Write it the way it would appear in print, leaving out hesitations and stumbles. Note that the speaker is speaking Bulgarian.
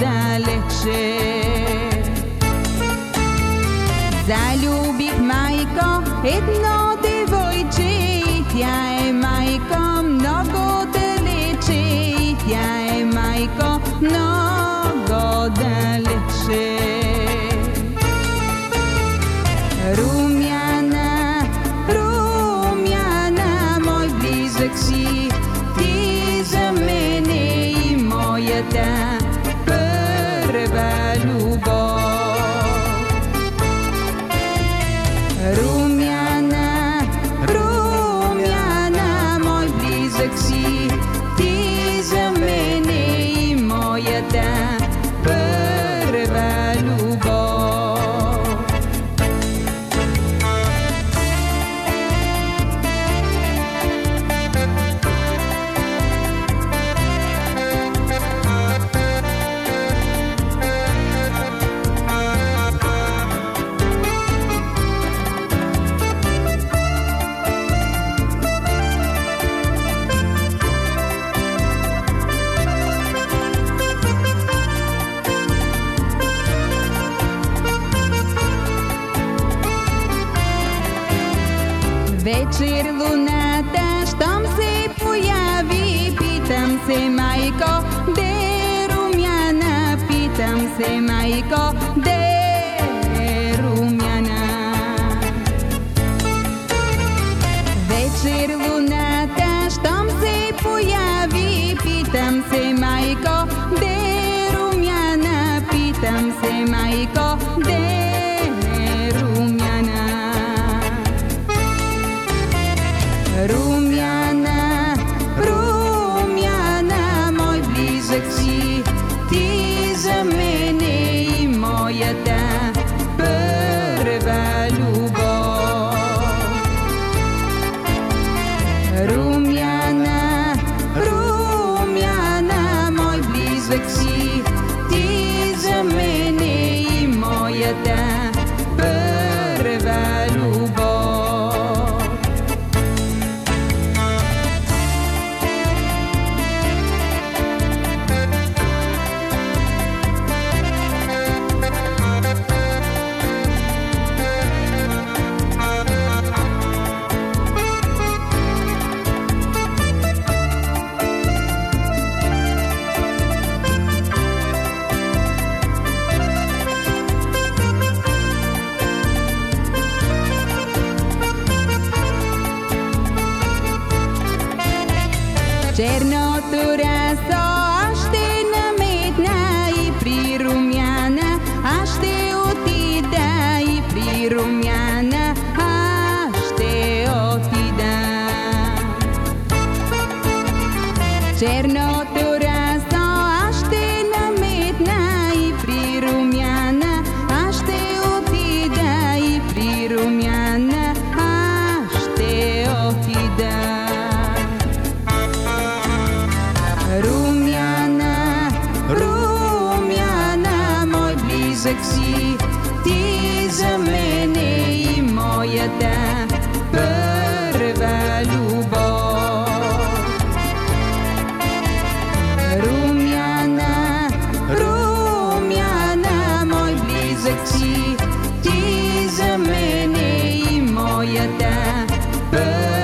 далече. Залюбих, майко, едно девойче, и тя е майко много далече, и тя е майко много далече. Румяна, Румяна, мой близък си, ти за мене и моята първа любов. Румяна, Румяна, мой близък си, ти за мене и моята първа любов. Вечер луната, щом се появи, питам се, майко, де Румяна? Питам се, майко, де Румяна? Вечер луната, щом се появи, питам се, майко, де Румяна? Питам се, майко, де Румяна? Румяна, Румяна, мой близък си, ти за мене и моята първа любов. Румяна, Румяна, мой близък си, ти за мене и моята първа любов. Черното расо аз ще наметна и при Румяна аз ще отида, и при Румяна аз ще отида. Черното расо аз ще наметна и при Румяна аз ще отида, и при Румяна аз ще отида. Румяна, Румяна, мой близък си, ти за мене и моята първа любов. Румяна, Румяна, мой близък си, ти за мене и моята първа любов.